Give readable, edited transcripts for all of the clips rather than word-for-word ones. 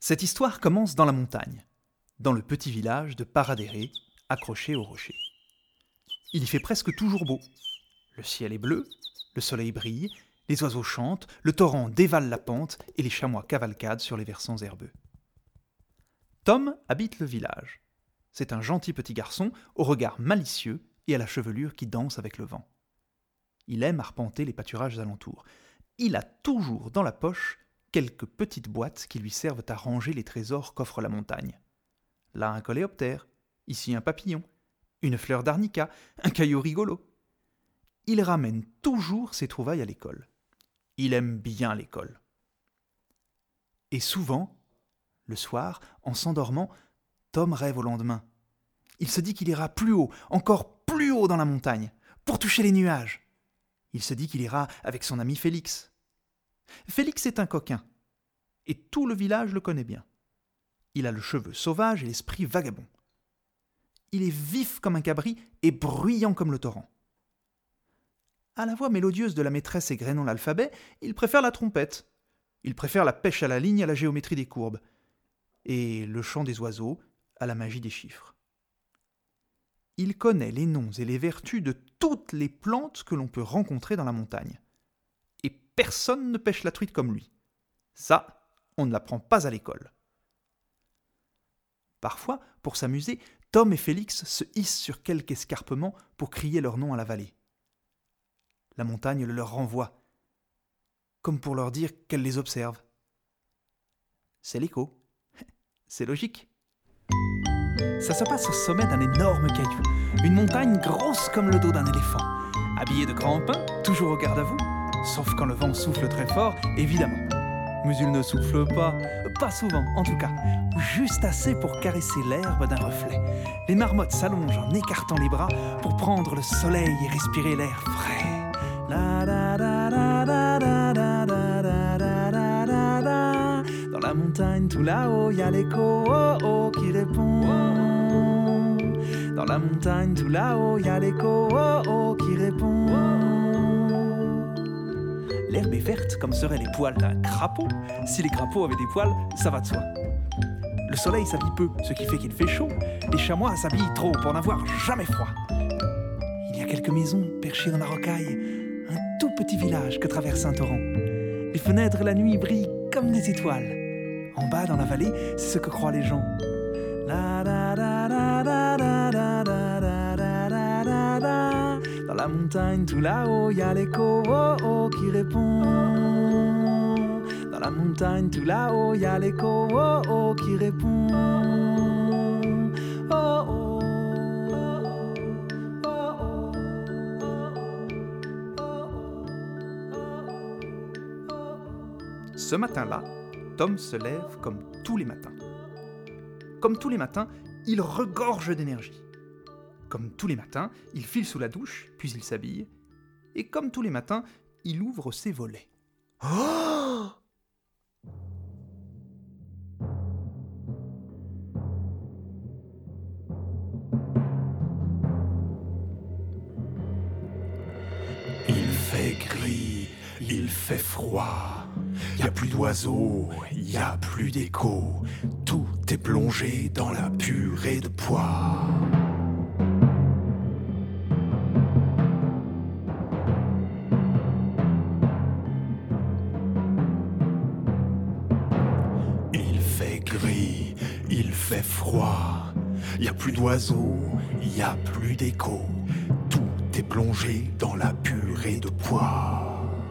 Cette histoire commence dans la montagne, dans le petit village de Paradéré, accroché au rocher. Il y fait presque toujours beau. Le ciel est bleu, le soleil brille, les oiseaux chantent, le torrent dévale la pente et les chamois cavalcadent sur les versants herbeux. Tom habite le village. C'est un gentil petit garçon au regard malicieux et à la chevelure qui danse avec le vent. Il aime arpenter les pâturages alentours. Il a toujours dans la poche quelques petites boîtes qui lui servent à ranger les trésors qu'offre la montagne. Là un coléoptère, ici un papillon, une fleur d'arnica, un caillou rigolo. Il ramène toujours ses trouvailles à l'école. Il aime bien l'école. Et souvent, le soir, en s'endormant, Tom rêve au lendemain. Il se dit qu'il ira plus haut, encore plus haut dans la montagne, pour toucher les nuages. Il se dit qu'il ira avec son ami Félix. Félix est un coquin, et tout le village le connaît bien. Il a le cheveu sauvage et l'esprit vagabond. Il est vif comme un cabri et bruyant comme le torrent. À la voix mélodieuse de la maîtresse égrenant l'alphabet, il préfère la trompette. Il préfère la pêche à la ligne à la géométrie des courbes. Et le chant des oiseaux à la magie des chiffres. Il connaît les noms et les vertus de toutes les plantes que l'on peut rencontrer dans la montagne. Et personne ne pêche la truite comme lui. Ça, on ne l'apprend pas à l'école. Parfois, pour s'amuser, Tom et Félix se hissent sur quelque escarpement pour crier leur nom à la vallée. La montagne le leur renvoie, comme pour leur dire qu'elle les observe. C'est l'écho. C'est logique. Ça se passe au sommet d'un énorme caillou, une montagne grosse comme le dos d'un éléphant, habillée de grands pins, toujours au garde à vous, sauf quand le vent souffle très fort, évidemment. Mais il ne souffle pas souvent en tout cas, ou juste assez pour caresser l'herbe d'un reflet. Les marmottes s'allongent en écartant les bras pour prendre le soleil et respirer l'air frais. Dans la montagne tout là-haut, y a l'écho qui répond. Dans la montagne tout là-haut, y a l'écho qui répond. L'herbe est verte comme seraient les poils d'un crapaud. Si les crapauds avaient des poils, ça va de soi. Le soleil s'habille peu, ce qui fait qu'il fait chaud. Les chamois s'habillent trop pour n'avoir jamais froid. Il y a quelques maisons perchées dans la rocaille, un tout petit village que traverse un torrent. Les fenêtres la nuit brillent comme des étoiles. En bas dans la vallée, c'est ce que croient les gens. Dans la montagne tout là-haut, y a l'écho qui répond. Dans la montagne tout là-haut, y a l'écho qui répond. Ce matin-là, Tom se lève comme tous les matins. Comme tous les matins, il regorge d'énergie. Comme tous les matins, il file sous la douche, puis il s'habille. Et comme tous les matins, il ouvre ses volets. Oh! Il fait gris, il fait froid. Y a plus d'oiseaux, y a plus d'écho. Tout est plongé dans la purée de pois. Il fait gris, il fait froid. Y a plus d'oiseaux, y a plus d'écho. Tout est plongé dans la purée de pois.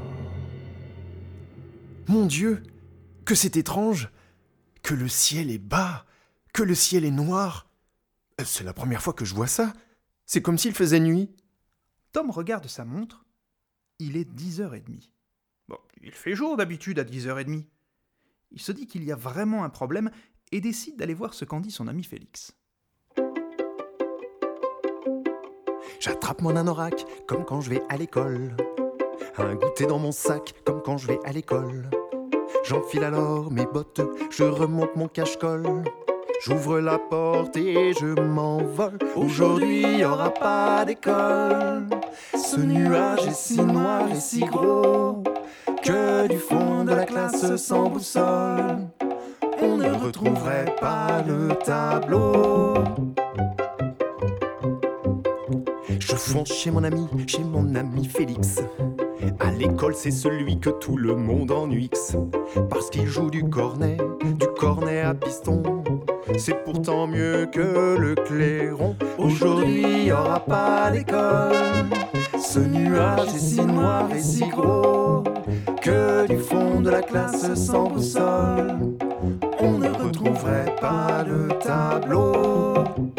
Mon Dieu, que c'est étrange, que le ciel est bas, que le ciel est noir. C'est la première fois que je vois ça. C'est comme s'il faisait nuit. Tom regarde sa montre. Il est 10h30. Bon, il fait jour d'habitude à 10h30. Il se dit qu'il y a vraiment un problème et décide d'aller voir ce qu'en dit son ami Félix. J'attrape mon anorak comme quand je vais à l'école. Un goûter dans mon sac comme quand je vais à l'école. J'enfile alors mes bottes, je remonte mon cache-colle. J'ouvre la porte et je m'envole. Aujourd'hui, y aura pas d'école. Ce nuage est si noir et si gros que du fond de la classe sans boussole, on ne retrouverai pas le tableau. Je fonce chez mon ami Félix. À l'école, c'est celui que tout le monde ennuie. Parce qu'il joue du cornet à piston. C'est pourtant mieux que le clairon. Aujourd'hui, il n'y aura pas d'école. Ce nuage est si noir et si gros que du fond de la classe sans boussole, on ne retrouverait pas le tableau.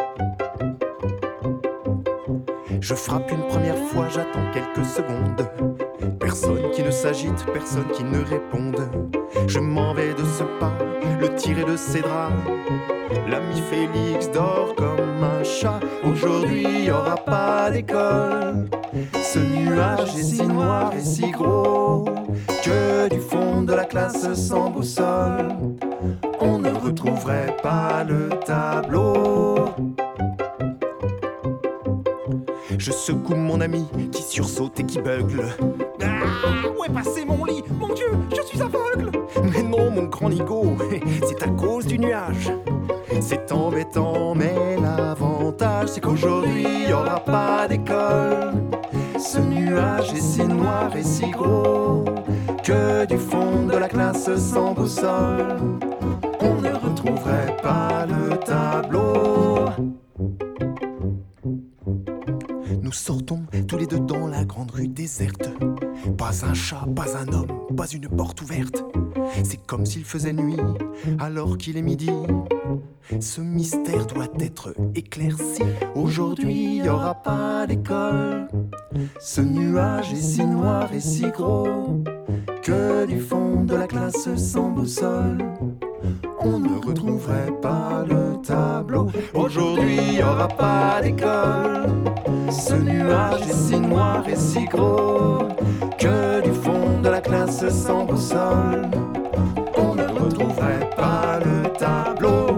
Je frappe une première fois, j'attends quelques secondes. Personne qui ne s'agite, personne qui ne réponde. Je m'en vais de ce pas, le tirer de ses draps. L'ami Félix dort comme un chat. Aujourd'hui, il n'y aura pas d'école. Ce nuage est si noir et si gros que du fond de la classe sans boussole, on ne retrouverait pas le tableau. Je secoue mon ami qui sursaute et qui bugle. Ah, où est passé mon lit? Mon Dieu, je suis aveugle! Mais non, mon grand Nico, c'est à cause du nuage. C'est embêtant, mais l'avantage, c'est qu'aujourd'hui, il n'y aura pas d'école. Ce nuage est si noir et si gros que du fond de la classe sans boussole, on ne retrouverait pas le tableau. Nous sortons tous les deux dans la grande rue déserte. Pas un chat, pas un homme, pas une porte ouverte. C'est comme s'il faisait nuit alors qu'il est midi. Ce mystère doit être éclairci. Aujourd'hui, il n'y aura pas d'école. Ce nuage est si noir et si gros que du fond de la classe sans boussole, on ne retrouverait pas le tableau. Aujourd'hui, il n'y aura pas d'école. Ce nuage est si noir et si gros que du fond de la classe sans boussole, on ne retrouverait pas le tableau.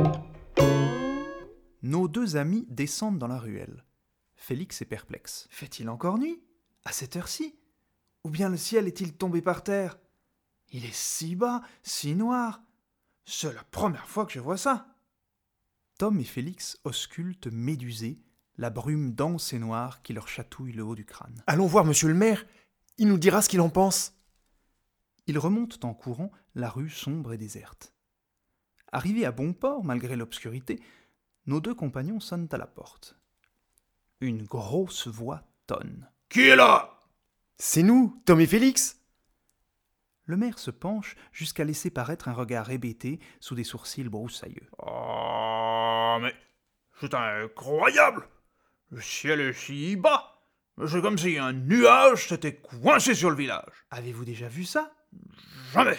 Nos deux amis descendent dans la ruelle. Félix est perplexe. Fait-il encore nuit? À cette heure-ci? Ou bien le ciel est-il tombé par terre? Il est si bas, si noir. C'est la première fois que je vois ça. Tom et Félix auscultent médusés la brume dense et noire qui leur chatouille le haut du crâne. Allons voir monsieur le maire, il nous dira ce qu'il en pense. Ils remontent en courant la rue sombre et déserte. Arrivés à bon port, malgré l'obscurité, nos deux compagnons sonnent à la porte. Une grosse voix tonne. « Qui est là? » C'est nous, Tom et Félix. Le maire se penche jusqu'à laisser paraître un regard hébété sous des sourcils broussailleux. « Oh, mais c'est incroyable! Le ciel est si bas! C'est comme si un nuage s'était coincé sur le village. » « Avez-vous déjà vu ça? » Jamais.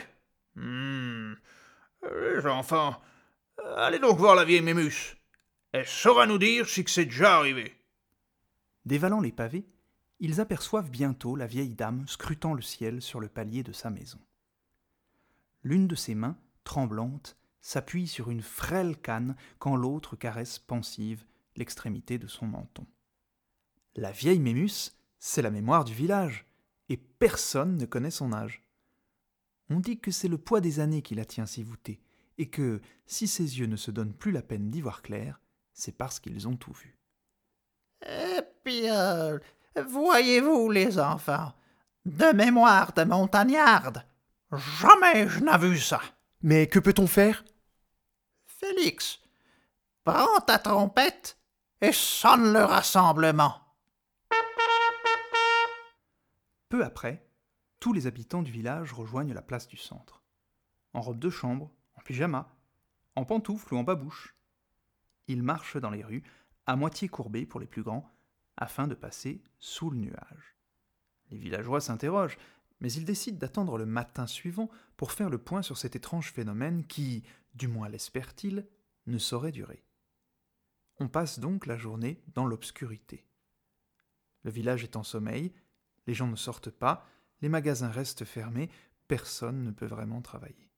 Les enfants, allez donc voir la vieille Mémus. Elle saura nous dire si que c'est déjà arrivé. Dévalant les pavés, ils aperçoivent bientôt la vieille dame scrutant le ciel sur le palier de sa maison. L'une de ses mains, tremblante, s'appuie sur une frêle canne quand l'autre caresse pensive l'extrémité de son menton. La vieille Mémus, c'est la mémoire du village, et personne ne connaît son âge. On dit que c'est le poids des années qui la tient si voûtée, et que, si ses yeux ne se donnent plus la peine d'y voir clair, c'est parce qu'ils ont tout vu. Et puis, voyez-vous les enfants, de mémoire de montagnarde, jamais je n'ai vu ça. Mais que peut-on faire? Félix, prends ta trompette et sonne le rassemblement. Peu après, tous les habitants du village rejoignent la place du centre. En robe de chambre, en pyjama, en pantoufles ou en babouche. Ils marchent dans les rues, à moitié courbés pour les plus grands, afin de passer sous le nuage. Les villageois s'interrogent, mais ils décident d'attendre le matin suivant pour faire le point sur cet étrange phénomène qui, du moins l'espèrent-ils, ne saurait durer. On passe donc la journée dans l'obscurité. Le village est en sommeil, les gens ne sortent pas, les magasins restent fermés, personne ne peut vraiment travailler.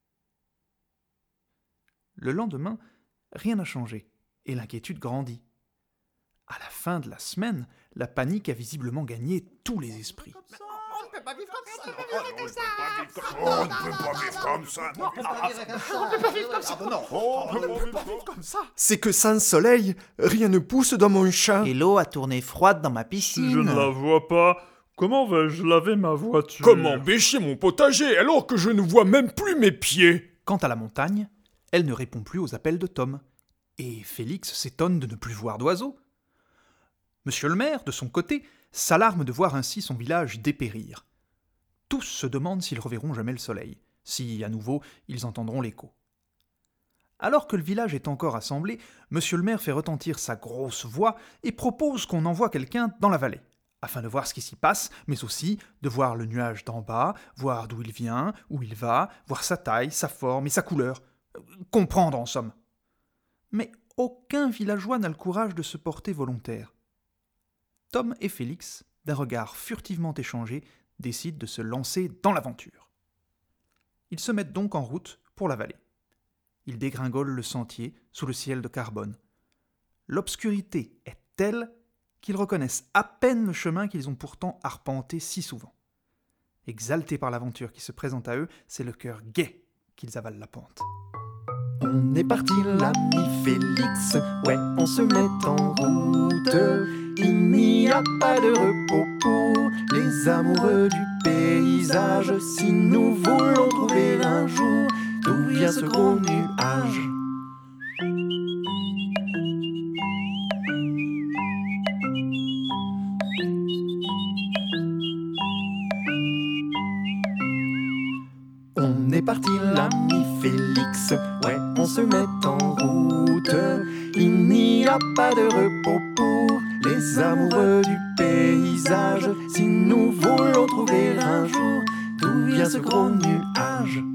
Le lendemain, rien n'a changé, et l'inquiétude grandit. À la fin de la semaine, la panique a visiblement gagné tous les esprits. On ne peut pas vivre comme ça. On peut On ne peut pas vivre comme ça. pas vivre comme ça. On ne peut pas vivre Comme ça. C'est que sans soleil, rien ne pousse dans mon champ. Et l'eau a tourné froide dans ma piscine. Je ne la vois pas. Comment vais-je laver ma voiture? Comment bêcher mon potager alors que je ne vois même plus mes pieds? Quant à la montagne, elle ne répond plus aux appels de Tom. Et Félix s'étonne de ne plus voir d'oiseaux. Monsieur le maire, de son côté, s'alarme de voir ainsi son village dépérir. Tous se demandent s'ils reverront jamais le soleil, si, à nouveau, ils entendront l'écho. Alors que le village est encore assemblé, monsieur le maire fait retentir sa grosse voix et propose qu'on envoie quelqu'un dans la vallée, afin de voir ce qui s'y passe, mais aussi de voir le nuage d'en bas, voir d'où il vient, où il va, voir sa taille, sa forme et sa couleur. Comprendre, en somme. Mais aucun villageois n'a le courage de se porter volontaire. Tom et Félix, d'un regard furtivement échangé, décident de se lancer dans l'aventure. Ils se mettent donc en route pour la vallée. Ils dégringolent le sentier sous le ciel de carbone. L'obscurité est telle qu'ils reconnaissent à peine le chemin qu'ils ont pourtant arpenté si souvent. Exaltés par l'aventure qui se présente à eux, c'est le cœur gai qu'ils avalent la pente. On est parti, l'ami Félix, ouais, on se met en route. Il n'y a pas de repos pour les amoureux du paysage. Si nous voulons trouver un jour d'où vient ce gros nuage. On est parti, l'ami Félix, ouais, on se met en route. Il n'y a pas de repos pour les amoureux du paysage. Si nous voulons trouver un jour d'où vient ce gros nuage.